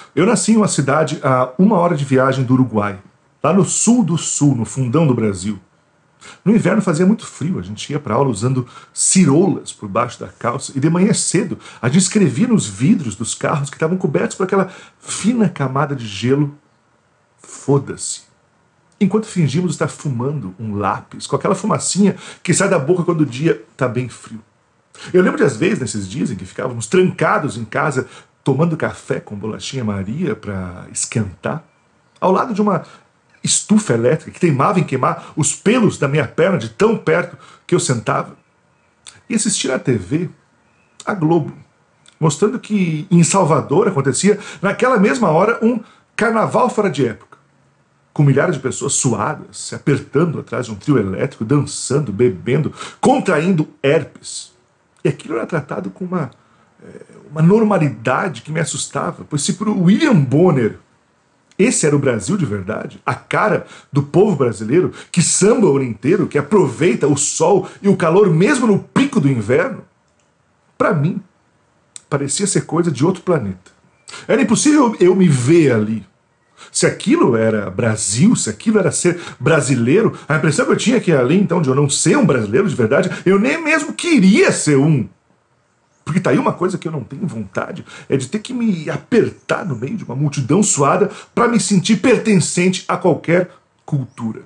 Eu nasci em uma cidade a 1 hora de viagem do Uruguai, lá no sul do sul, no fundão do Brasil. No inverno fazia muito frio, a gente ia para aula usando ciroulas por baixo da calça e de manhã cedo a gente escrevia nos vidros dos carros que estavam cobertos por aquela fina camada de gelo. Foda-se. Enquanto fingimos estar fumando um lápis com aquela fumacinha que sai da boca quando o dia está bem frio. Eu lembro de às vezes nesses dias em que ficávamos trancados em casa tomando café com bolachinha Maria para esquentar, ao lado de uma estufa elétrica que teimava em queimar os pelos da minha perna de tão perto que eu sentava, e assistir à TV a Globo, mostrando que em Salvador acontecia naquela mesma hora um carnaval fora de época, com milhares de pessoas suadas, se apertando atrás de um trio elétrico, dançando, bebendo, contraindo herpes. E aquilo era tratado com uma normalidade que me assustava, pois se para o William Bonner esse era o Brasil de verdade, a cara do povo brasileiro que samba o ano inteiro, que aproveita o sol e o calor mesmo no pico do inverno, para mim parecia ser coisa de outro planeta. Era impossível eu me ver ali. Se aquilo era Brasil, se aquilo era ser brasileiro, a impressão que eu tinha que além então de eu não ser um brasileiro de verdade, eu nem mesmo queria ser um. Porque tá aí uma coisa que eu não tenho vontade, é de ter que me apertar no meio de uma multidão suada para me sentir pertencente a qualquer cultura.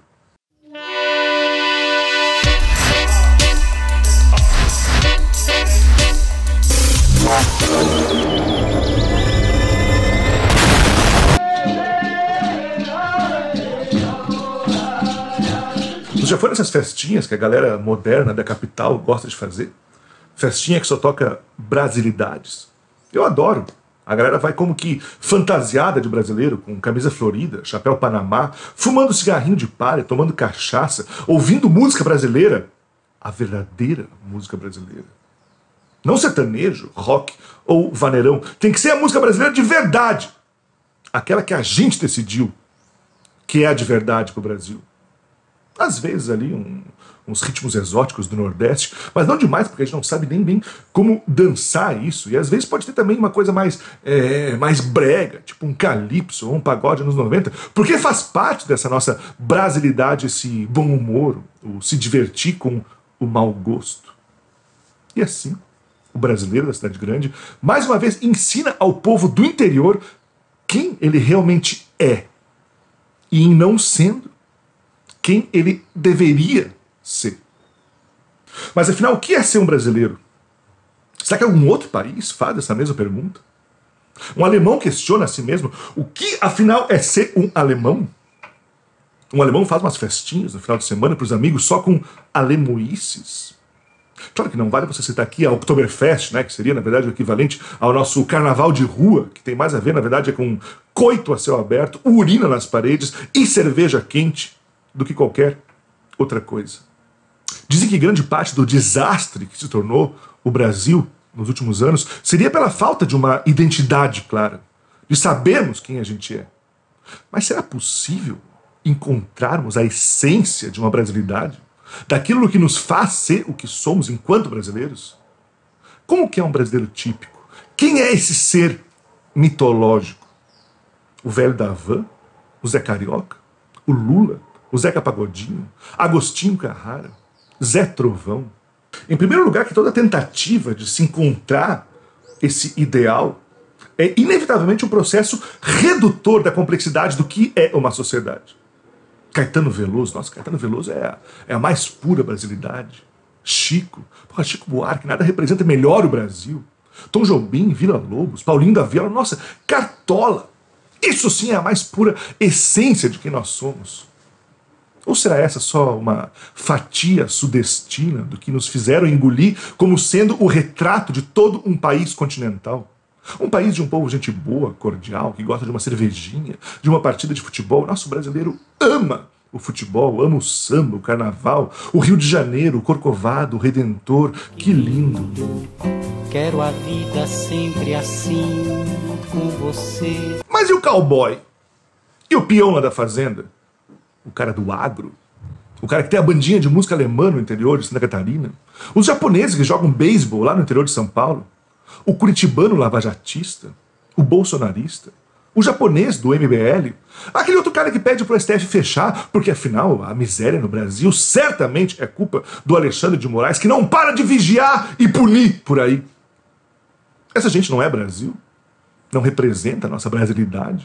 Você já foi nessas festinhas que a galera moderna da capital gosta de fazer? Festinha que só toca brasilidades. Eu adoro. A galera vai como que fantasiada de brasileiro, com camisa florida, chapéu panamá, fumando cigarrinho de palha, tomando cachaça, ouvindo música brasileira. A verdadeira música brasileira. Não sertanejo, rock ou vaneirão. Tem que ser a música brasileira de verdade. Aquela que a gente decidiu que é a de verdade pro Brasil. Às vezes ali uns ritmos exóticos do Nordeste, mas não demais, porque a gente não sabe nem bem como dançar isso. E às vezes pode ter também uma coisa mais brega, tipo um calypso ou um pagode nos 90, porque faz parte dessa nossa brasilidade esse bom humor, o se divertir com o mau gosto. E assim, o brasileiro da cidade grande, mais uma vez, ensina ao povo do interior quem ele realmente é. E em não sendo, quem ele deveria ser. Mas afinal, o que é ser um brasileiro? Será que algum outro país faz essa mesma pergunta? Um alemão questiona a si mesmo o que afinal é ser um alemão? Um alemão faz umas festinhas no final de semana para os amigos só com alemoices. Claro que não vale você citar aqui a Oktoberfest, né, que seria na verdade o equivalente ao nosso carnaval de rua, que tem mais a ver na verdade com coito a céu aberto, urina nas paredes e cerveja quente, do que qualquer outra coisa. Dizem que grande parte do desastre que se tornou o Brasil nos últimos anos seria pela falta de uma identidade clara, de sabermos quem a gente é. Mas será possível encontrarmos a essência de uma brasilidade? Daquilo que nos faz ser o que somos enquanto brasileiros? Como que é um brasileiro típico? Quem é esse ser mitológico? O velho da van? O Zé Carioca? O Lula? O Zeca Pagodinho, Agostinho Carrara, Zé Trovão. Em primeiro lugar, que toda tentativa de se encontrar esse ideal é inevitavelmente um processo redutor da complexidade do que é uma sociedade. Caetano Veloso, nossa, Caetano Veloso é a mais pura brasilidade. Chico Buarque, nada representa melhor o Brasil. Tom Jobim, Vila Lobos, Paulinho da Viola, nossa, Cartola. Isso sim é a mais pura essência de quem nós somos. Ou será essa só uma fatia sudestina do que nos fizeram engolir como sendo o retrato de todo um país continental? Um país de um povo gente boa, cordial, que gosta de uma cervejinha, de uma partida de futebol. Nosso brasileiro ama o futebol, ama o samba, o carnaval, o Rio de Janeiro, o Corcovado, o Redentor. Que lindo! Quero a vida sempre assim com você. Mas e o cowboy? E o peão lá da fazenda? O cara do agro, o cara que tem a bandinha de música alemã no interior de Santa Catarina, os japoneses que jogam beisebol lá no interior de São Paulo, o curitibano lavajatista, o bolsonarista, o japonês do MBL, aquele outro cara que pede pro STF fechar, porque afinal a miséria no Brasil certamente é culpa do Alexandre de Moraes, que não para de vigiar e punir por aí. Essa gente não é Brasil? Não representa a nossa brasilidade?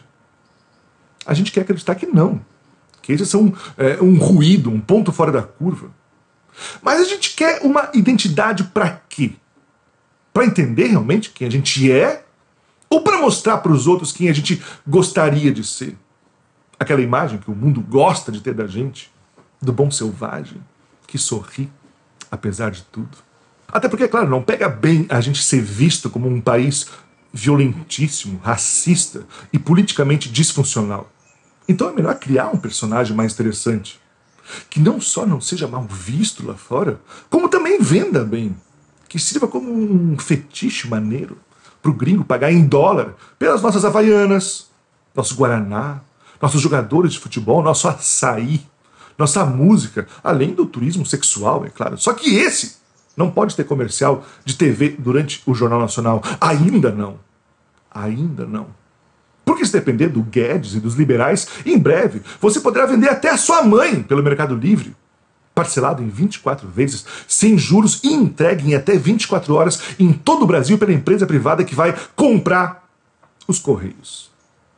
A gente quer acreditar que não, que esses são um ruído, um ponto fora da curva. Mas a gente quer uma identidade para quê? Para entender realmente quem a gente é? Ou para mostrar para os outros quem a gente gostaria de ser? Aquela imagem que o mundo gosta de ter da gente, do bom selvagem, que sorri, apesar de tudo. Até porque, claro, não pega bem a gente ser visto como um país violentíssimo, racista e politicamente disfuncional. Então é melhor criar um personagem mais interessante, que não só não seja mal visto lá fora, como também venda bem, que sirva como um fetiche maneiro para o gringo pagar em dólar pelas nossas havaianas, nosso guaraná, nossos jogadores de futebol, nosso açaí, nossa música, além do turismo sexual, é claro. Só que esse não pode ter comercial de TV durante o Jornal Nacional. Ainda não. Ainda não. Porque se depender do Guedes e dos liberais, em breve você poderá vender até a sua mãe pelo Mercado Livre, parcelado em 24 vezes, sem juros e entregue em até 24 horas em todo o Brasil pela empresa privada que vai comprar os Correios.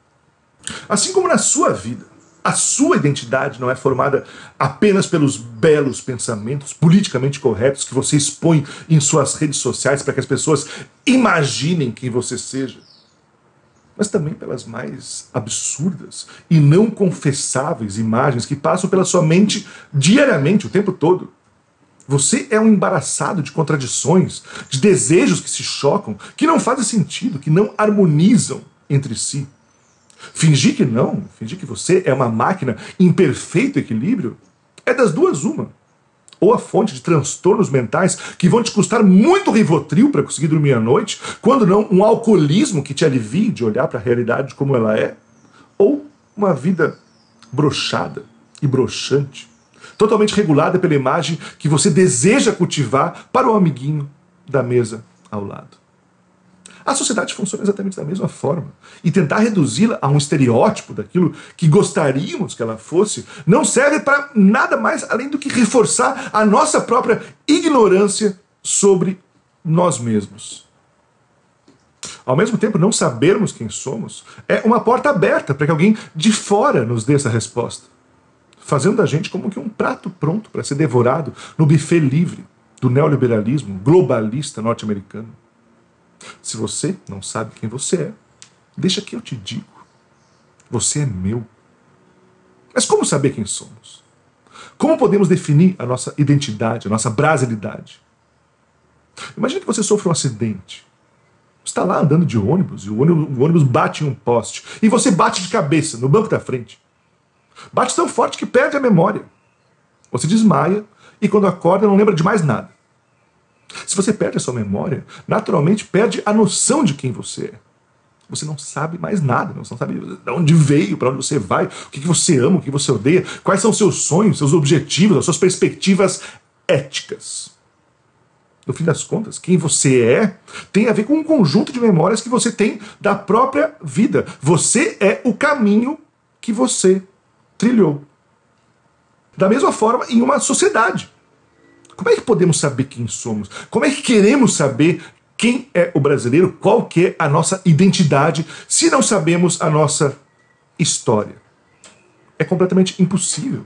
Assim como na sua vida, a sua identidade não é formada apenas pelos belos pensamentos politicamente corretos que você expõe em suas redes sociais para que as pessoas imaginem quem você seja, mas também pelas mais absurdas e não confessáveis imagens que passam pela sua mente diariamente, o tempo todo. Você é um embaraçado de contradições, de desejos que se chocam, que não fazem sentido, que não harmonizam entre si. Fingir que não, fingir que você é uma máquina em perfeito equilíbrio, é das duas uma. Ou a fonte de transtornos mentais que vão te custar muito Rivotril para conseguir dormir à noite, quando não um alcoolismo que te alivie de olhar para a realidade como ela é, ou uma vida broxada e broxante, totalmente regulada pela imagem que você deseja cultivar para o amiguinho da mesa ao lado. A sociedade funciona exatamente da mesma forma. E tentar reduzi-la a um estereótipo daquilo que gostaríamos que ela fosse não serve para nada mais além do que reforçar a nossa própria ignorância sobre nós mesmos. Ao mesmo tempo, não sabermos quem somos é uma porta aberta para que alguém de fora nos dê essa resposta, fazendo da gente como que um prato pronto para ser devorado no buffet livre do neoliberalismo globalista norte-americano. Se você não sabe quem você é, deixa que eu te digo. Você é meu. Mas como saber quem somos? Como podemos definir a nossa identidade, a nossa brasilidade? Imagina que você sofre um acidente. Você está lá andando de ônibus e o ônibus bate em um poste. E você bate de cabeça no banco da frente. Bate tão forte que perde a memória. Você desmaia e quando acorda não lembra de mais nada. Se você perde a sua memória, naturalmente perde a noção de quem você é. Você não sabe mais nada, você não sabe de onde veio, para onde você vai, o que você ama, o que você odeia, quais são os seus sonhos, seus objetivos, as suas perspectivas éticas. No fim das contas, quem você é tem a ver com um conjunto de memórias que você tem da própria vida. Você é o caminho que você trilhou. Da mesma forma, em uma sociedade. Como é que podemos saber quem somos? Como é que queremos saber quem é o brasileiro? Qual que é a nossa identidade, se não sabemos a nossa história? É completamente impossível.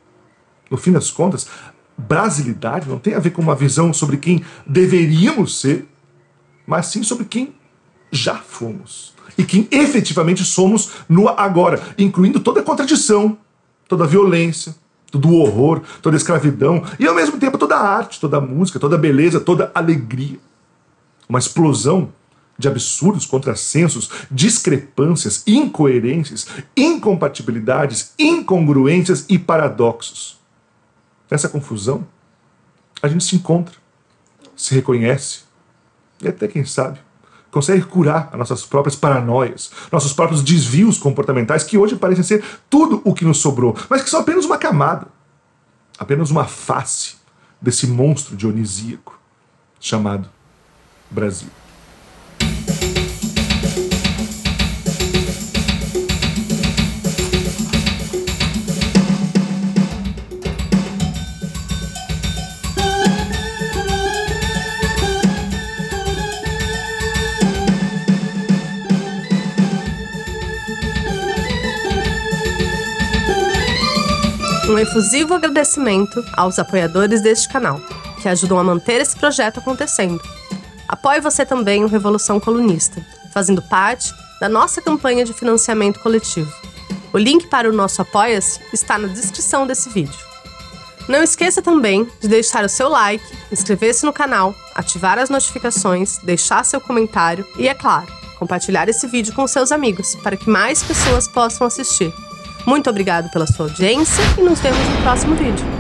No fim das contas, brasilidade não tem a ver com uma visão sobre quem deveríamos ser, mas sim sobre quem já fomos. E quem efetivamente somos no agora, incluindo toda a contradição, toda a violência, todo o horror, toda a escravidão, e ao mesmo tempo toda a arte, toda a música, toda a beleza, toda a alegria. Uma explosão de absurdos, contrassensos, discrepâncias, incoerências, incompatibilidades, incongruências e paradoxos. Nessa confusão, a gente se encontra, se reconhece e até, quem sabe, consegue curar as nossas próprias paranoias, nossos próprios desvios comportamentais que hoje parecem ser tudo o que nos sobrou, mas que são apenas uma camada, apenas uma face desse monstro dionisíaco chamado Brasil. Um efusivo agradecimento aos apoiadores deste canal, que ajudam a manter esse projeto acontecendo. Apoie você também o Revolução Colunista, fazendo parte da nossa campanha de financiamento coletivo. O link para o nosso Apoia-se está na descrição desse vídeo. Não esqueça também de deixar o seu like, inscrever-se no canal, ativar as notificações, deixar seu comentário e, é claro, compartilhar esse vídeo com seus amigos para que mais pessoas possam assistir. Muito obrigado pela sua audiência e nos vemos no próximo vídeo.